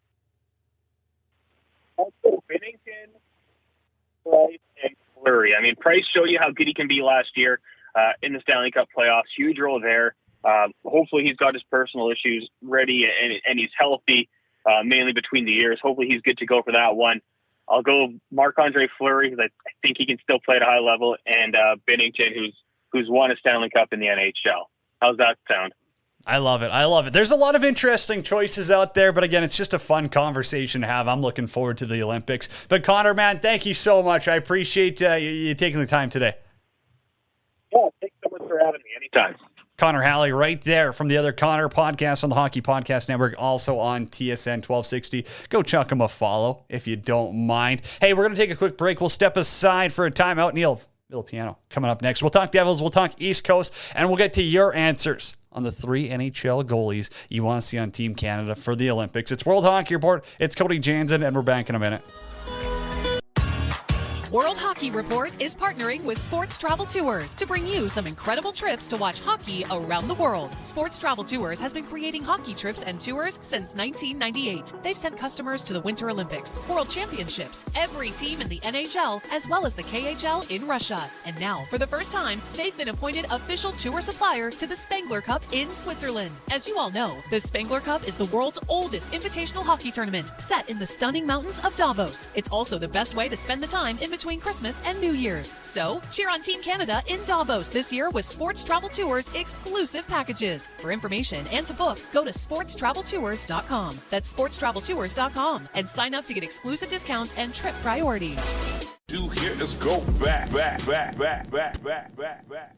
also Binnington, Price, and Fleury. I mean, Price showed you how good he can be last year uh, in the Stanley Cup playoffs. Huge role there. Um, hopefully, he's got his personal issues ready and, and he's healthy, uh, mainly between the ears. Hopefully, he's good to go for that one. I'll go Marc-Andre Fleury because I think he can still play at a high level, and uh, Binnington, who's who's won a Stanley Cup in the N H L. How's that sound? I love it. I love it. There's a lot of interesting choices out there, but again, it's just a fun conversation to have. I'm looking forward to the Olympics. But Connor, man, thank you so much. I appreciate uh, you, you taking the time today. Yeah, thanks so much for having me. Anytime. Connor Halley right there from the other Connor podcast on the Hockey Podcast Network, also on T S N twelve sixty. Go chuck him a follow if you don't mind. Hey, we're going to take a quick break. We'll step aside for a timeout. Neil Villapiano coming up next. We'll talk Devils, we'll talk East Coast, and we'll get to your answers on the three N H L goalies you want to see on Team Canada for the Olympics. It's World Hockey Report. It's Cody Jansen, and we're back in a minute. World Hockey Report is partnering with Sports Travel Tours to bring you some incredible trips to watch hockey around the world. Sports Travel Tours has been creating hockey trips and tours since nineteen ninety-eight. They've sent customers to the Winter Olympics, World Championships, every team in the N H L, as well as the K H L in Russia. And now, for the first time, they've been appointed official tour supplier to the Spengler Cup in Switzerland. As you all know, the Spengler Cup is the world's oldest invitational hockey tournament, set in the stunning mountains of Davos. It's also the best way to spend the time in between Christmas and New Year's. So, cheer on Team Canada in Davos this year with Sports Travel Tours exclusive packages. For information and to book, go to sports travel tours dot com. That's sports travel tours dot com and sign up to get exclusive discounts and trip priority. You hear us go back, back, back, back, back, back, back, back.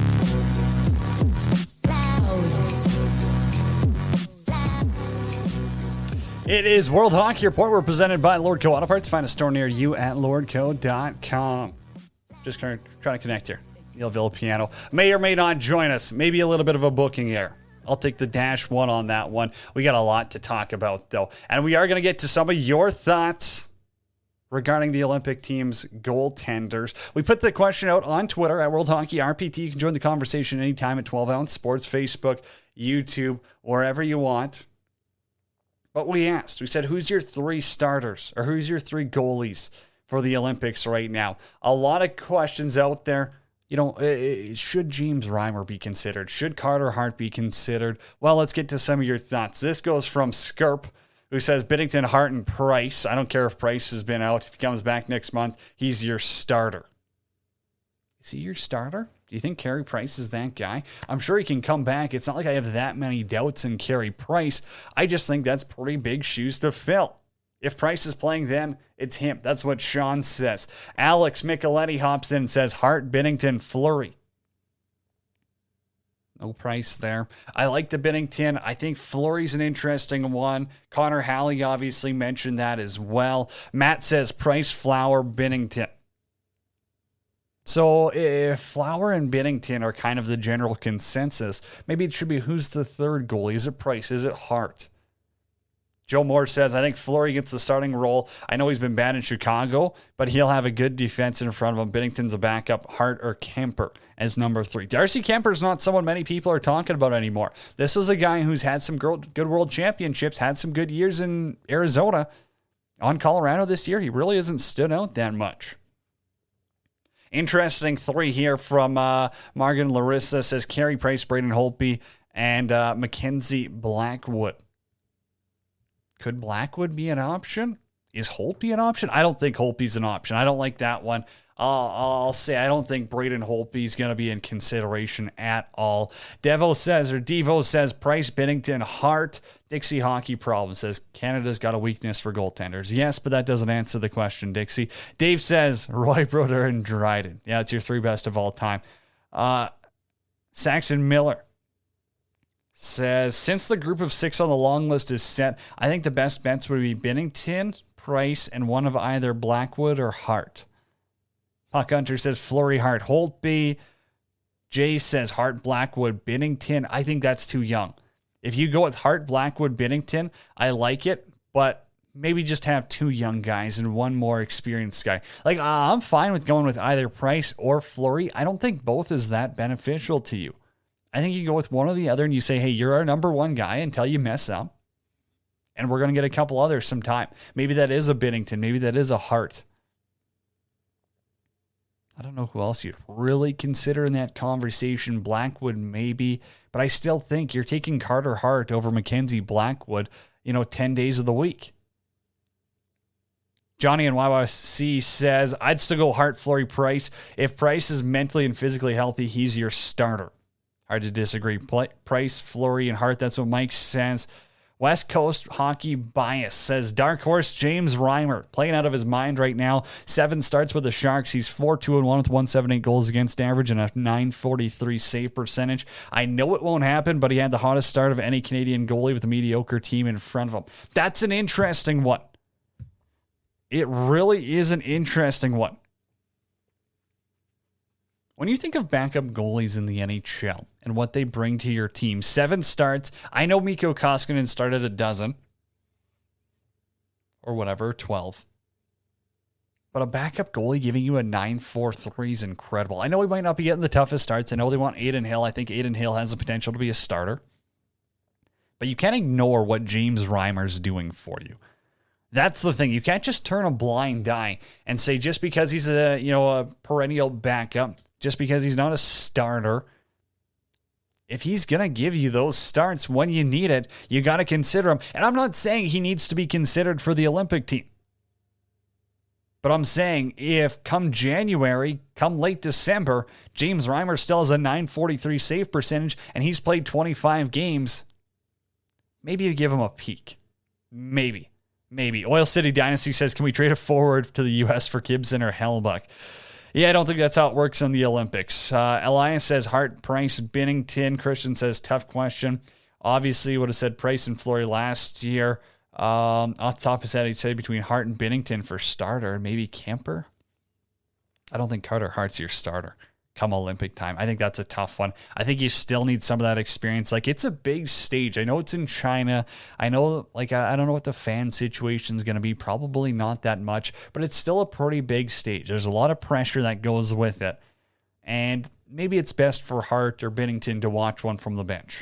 It is World Hockey Report. We're presented by Lordco Auto Parts. Find a store near you at lordco dot com. Just trying to connect here. Neil Villapiano may or may not join us. Maybe a little bit of a booking error. I'll take the dash one on that one. We got a lot to talk about, though. And we are going to get to some of your thoughts regarding the Olympic team's goaltenders. We put the question out on Twitter at World Hockey R P T. You can join the conversation anytime at twelve ounce Sports, Facebook, YouTube, wherever you want. But we asked, we said, who's your three starters or who's your three goalies for the Olympics right now? A lot of questions out there. You know, should James Reimer be considered? Should Carter Hart be considered? Well, let's get to some of your thoughts. This goes from Skirp, who says Binnington, Hart, and Price. I don't care if Price has been out. If he comes back next month, he's your starter. Is he your starter? Do you think Carey Price is that guy? I'm sure he can come back. It's not like I have that many doubts in Carey Price. I just think that's pretty big shoes to fill. If Price is playing, then it's him. That's what Sean says. Alex Micheletti hops in and says Hart, Binnington, Fleury. No Price there. I like the Binnington. I think Fleury's an interesting one. Connor Halley obviously mentioned that as well. Matt says Price, Flower, Binnington. So if Flower and Binnington are kind of the general consensus, maybe it should be who's the third goalie? Is it Price? Is it Hart? Joe Moore says, I think Fleury gets the starting role. I know he's been bad in Chicago, but he'll have a good defense in front of him. Binnington's a backup. Hart or Kemper as number three. Darcy Kemper's not someone many people are talking about anymore. This was a guy who's had some good world championships, had some good years in Arizona. On Colorado this year, he really hasn't stood out that much. Interesting three here from uh, Morgan Larissa says Carey Price, Braden Holtby, and uh, Mackenzie Blackwood. Could Blackwood be an option? Is Holtby an option? I don't think Holtby's an option. I don't like that one. Uh, I'll say I don't think Braden Holtby's going to be in consideration at all. Devo says, or Devo says, Price, Binnington, Hart. Dixie Hockey Problem says, Canada's got a weakness for goaltenders. Yes, but that doesn't answer the question, Dixie. Dave says, Roy Broder and Dryden. Yeah, it's your three best of all time. Uh, Saxon Miller says, since the group of six on the long list is set, I think the best bets would be Binnington, Price, and one of either Blackwood or Hart. Puck Hunter says Fleury, Hart, Holtby. Jay says Hart, Blackwood, Binnington. I think that's too young. If you go with Hart, Blackwood, Binnington, I like it, but maybe just have two young guys and one more experienced guy. Like, uh, I'm fine with going with either Price or Fleury. I don't think both is that beneficial to you. I think you go with one or the other and you say, hey, you're our number one guy until you mess up. And we're going to get a couple others sometime. Maybe that is a Binnington. Maybe that is a Hart. I don't know who else you'd really consider in that conversation. Blackwood, maybe. But I still think you're taking Carter Hart over Mackenzie Blackwood, you know, ten days of the week. Johnny in Y Y C says, I'd still go Hart, Fleury, Price. If Price is mentally and physically healthy, he's your starter. Hard to disagree. Price, Fleury, and Hart. That's what Mike says. West Coast Hockey Bias says Dark Horse James Reimer playing out of his mind right now. Seven starts with the Sharks. He's four two and one with one seventy-eight goals against average and a nine forty-three save percentage. I know it won't happen, but he had the hottest start of any Canadian goalie with a mediocre team in front of him. That's an interesting one. It really is an interesting one. When you think of backup goalies in the N H L and what they bring to your team, seven starts. I know Mikko Koskinen started a dozen or whatever, twelve. But a backup goalie giving you a nine four three is incredible. I know he might not be getting the toughest starts. I know they want Adin Hill. I think Adin Hill has the potential to be a starter. But you can't ignore what James Reimer's doing for you. That's the thing. You can't just turn a blind eye and say just because he's a, you know, a perennial backup, just because he's not a starter, if he's going to give you those starts when you need it, you got to consider him. And I'm not saying he needs to be considered for the Olympic team. But I'm saying if come January, come late December, James Reimer still has a nine forty-three save percentage and he's played twenty-five games, maybe you give him a peek. Maybe. Maybe. Oil City Dynasty says, can we trade a forward to the U S for Gibson or Hellbuck? Yeah, I don't think that's how it works in the Olympics. Uh, Elias says Hart, Price, Binnington. Christian says tough question. Obviously, would have said Price and Fleury last year. Um, off the top of his head, he'd say between Hart and Binnington for starter. Maybe Kemper. I don't think Carter Hart's your starter come Olympic time. I think that's a tough one. I think you still need some of that experience. Like, it's a big stage. I know it's in China. I know, like, I, I don't know what the fan situation is going to be. Probably not that much, but it's still a pretty big stage. There's a lot of pressure that goes with it. And maybe it's best for Hart or Binnington to watch one from the bench.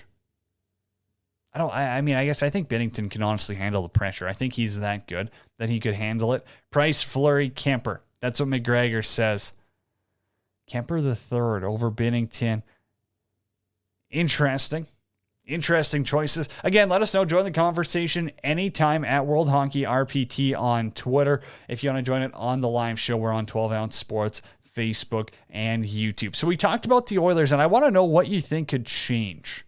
I don't, I, I mean, I guess I think Binnington can honestly handle the pressure. I think he's that good that he could handle it. Price, Fleury, Kemper. That's what McGregor says. Kemper the third over Binnington. Interesting. Interesting choices. Again, let us know. Join the conversation anytime at World Hockey R P T on Twitter. If you want to join it on the live show, we're on twelve ounce Sports, Facebook, and YouTube. So we talked about the Oilers, and I want to know what you think could change.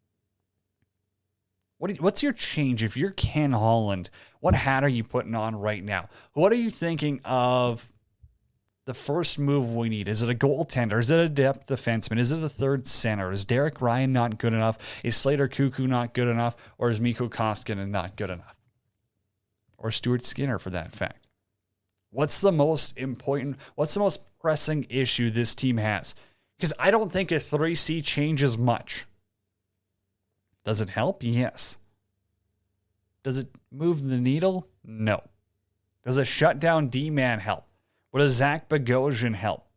What do you, what's your change if you're Ken Holland? What hat are you putting on right now? What are you thinking of the first move we need? Is it a goaltender? Is it a depth defenseman? Is it a third center? Is Derek Ryan not good enough? Is Slater Cuckoo not good enough? Or is Mikko Koskinen not good enough? Or Stuart Skinner, for that fact. What's the most important, what's the most pressing issue this team has? Because I don't think a three C changes much. Does it help? Yes. Does it move the needle? No. Does a shutdown D-man help? Would a Zach Bogosian help?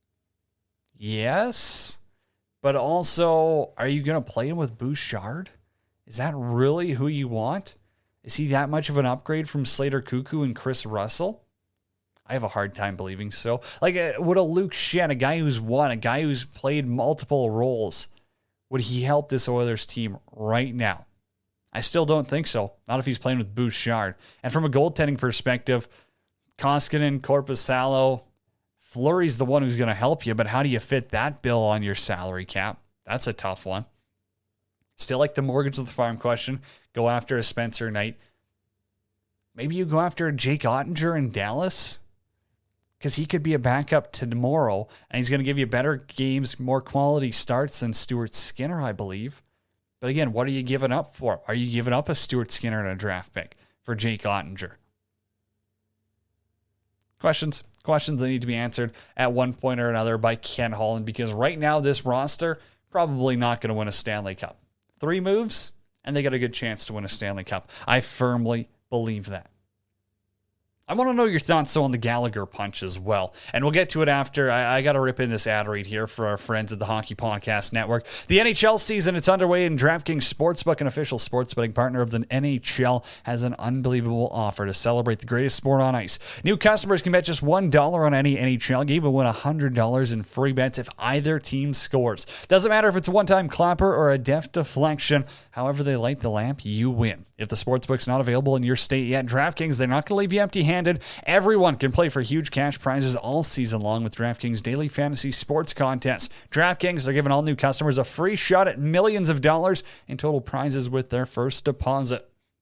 Yes. But also, are you going to play him with Bouchard? Is that really who you want? Is he that much of an upgrade from Slater Cuckoo and Chris Russell? I have a hard time believing so. Like, would a Luke Shen, a guy who's won, a guy who's played multiple roles, would he help this Oilers team right now? I still don't think so. Not if he's playing with Bouchard. And from a goaltending perspective, Koskinen, Korpisalo, Fleury's the one who's going to help you, but how do you fit that bill on your salary cap? That's a tough one. Still like the mortgage of the farm question. Go after a Spencer Knight. Maybe you go after a Jake Ottinger in Dallas, because he could be a backup to tomorrow, and he's going to give you better games, more quality starts than Stuart Skinner, I believe. But again, what are you giving up for? Are you giving up a Stuart Skinner and a draft pick for Jake Ottinger? Questions. Questions that need to be answered at one point or another by Ken Holland, because right now this roster probably not going to win a Stanley Cup. Three moves, and they got a good chance to win a Stanley Cup. I firmly believe that. I want to know your thoughts on the Gallagher punch as well. And we'll get to it after. I, I got to rip in this ad read here for our friends at the Hockey Podcast Network. The N H L season, it's underway, and DraftKings Sportsbook, an official sports betting partner of the N H L, has an unbelievable offer to celebrate the greatest sport on ice. New customers can bet just one dollar on any N H L game and win one hundred dollars in free bets if either team scores. Doesn't matter if it's a one-time clapper or a deft deflection. However they light the lamp, you win. If the sportsbook's not available in your state yet, DraftKings, they're not going to leave you empty-handed. Everyone can play for huge cash prizes all season long with DraftKings daily fantasy sports contests. DraftKings, they're giving all new customers a free shot at millions of dollars in total prizes with their first deposit.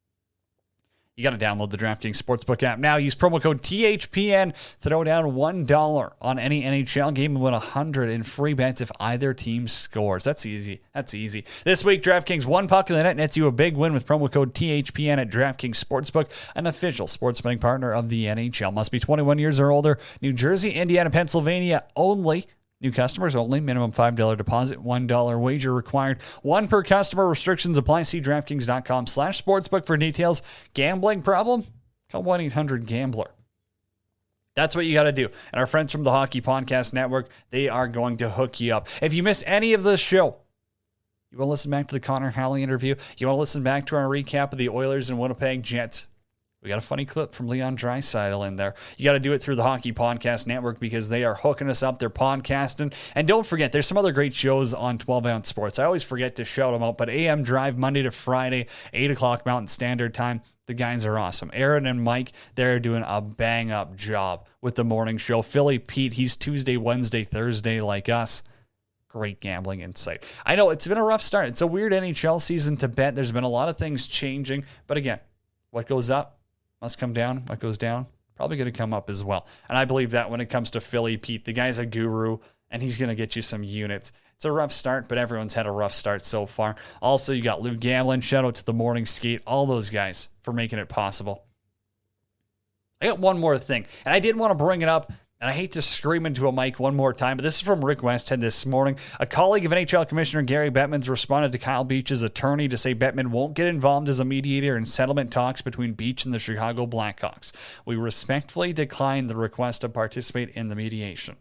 You got to download the DraftKings Sportsbook app now. Use promo code T H P N. Throw down one dollar on any N H L game and win one hundred in free bets if either team scores. That's easy. That's easy. This week, DraftKings one puck in the net nets you a big win with promo code T H P N at DraftKings Sportsbook, an official sports betting partner of the N H L. Must be twenty-one years or older. New Jersey, Indiana, Pennsylvania only. New customers only. Minimum five dollars deposit, one dollar wager required. One per customer. Restrictions apply. See DraftKings.com slash sportsbook for details. Gambling problem? Call one eight hundred gambler. That's what you got to do. And our friends from the Hockey Podcast Network, they are going to hook you up. If you miss any of this show, you want to listen back to the Connor Halley interview, you want to listen back to our recap of the Oilers and Winnipeg Jets, we got a funny clip from Leon Draisaitl in there. You got to do it through the Hockey Podcast Network because they are hooking us up. They're podcasting. And don't forget, there's some other great shows on twelve ounce Sports. I always forget to shout them out, but A M Drive, Monday to Friday, eight o'clock Mountain Standard Time. The guys are awesome. Aaron and Mike, they're doing a bang-up job with the morning show. Philly Pete, he's Tuesday, Wednesday, Thursday like us. Great gambling insight. I know it's been a rough start. It's a weird N H L season to bet. There's been a lot of things changing. But again, what goes up must come down. What goes down, probably going to come up as well. And I believe that when it comes to Philly Pete, the guy's a guru, and he's going to get you some units. It's a rough start, but everyone's had a rough start so far. Also, you got Lou Gamlin. Shout out to the Morning Skate. All those guys for making it possible. I got one more thing, and I did want to bring it up, and I hate to scream into a mic one more time, but this is from Rick Westhead this morning. A colleague of N H L Commissioner Gary Bettman's responded to Kyle Beach's attorney to say Bettman won't get involved as a mediator in settlement talks between Beach and the Chicago Blackhawks. We respectfully decline the request to participate in the mediation.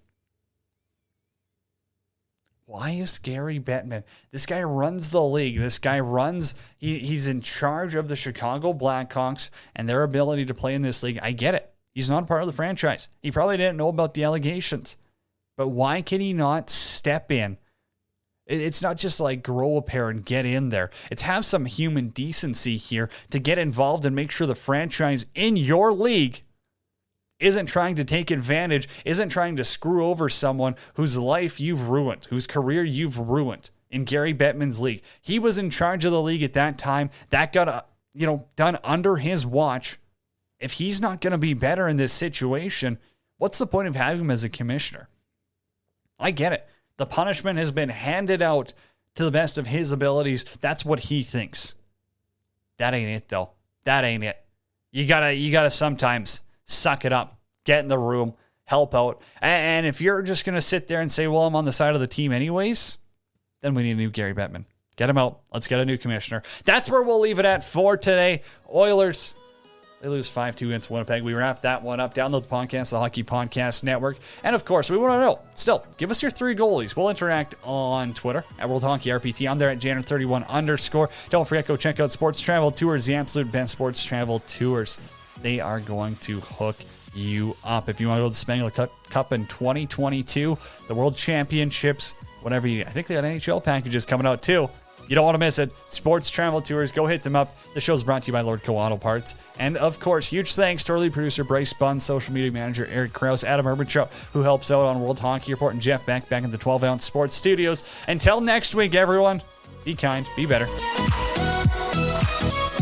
Why is Gary Bettman? This guy runs the league. This guy runs, he, he's in charge of the Chicago Blackhawks and their ability to play in this league. I get it. He's not part of the franchise. He probably didn't know about the allegations. But why can he not step in? It's not just like grow a pair and get in there. It's have some human decency here to get involved and make sure the franchise in your league isn't trying to take advantage, isn't trying to screw over someone whose life you've ruined, whose career you've ruined in Gary Bettman's league. He was in charge of the league at that time. That got uh, you know done under his watch. If he's not going to be better in this situation, what's the point of having him as a commissioner? I get it. The punishment has been handed out to the best of his abilities. That's what he thinks. That ain't it, though. That ain't it. You gotta, you gotta sometimes suck it up, get in the room, help out. And if you're just going to sit there and say, well, I'm on the side of the team anyways, then we need a new Gary Bettman. Get him out. Let's get a new commissioner. That's where we'll leave it at for today. Oilers, they lose five two against Winnipeg. We wrap that one up. Download the podcast, the Hockey Podcast Network. And, of course, we want to know, still, give us your three goalies. We'll interact on Twitter at World Hockey R P T. I'm there at Janner thirty-one underscore. Don't forget, go check out Sports Travel Tours, the absolute best sports travel tours. They are going to hook you up. If you want to go to the Spengler Cup in twenty twenty-two, the World Championships, whatever you, I think they got N H L packages coming out too. You don't want to miss it. Sports Travel Tours, go hit them up. The show's brought to you by Lord Co Auto Parts. And of course, huge thanks to our lead producer, Bryce Bunn, social media manager, Eric Krause, Adam Urbanchuk, who helps out on World Hockey Report, and Jeff Beck back in the twelve ounce Sports Studios. Until next week, everyone, be kind, be better.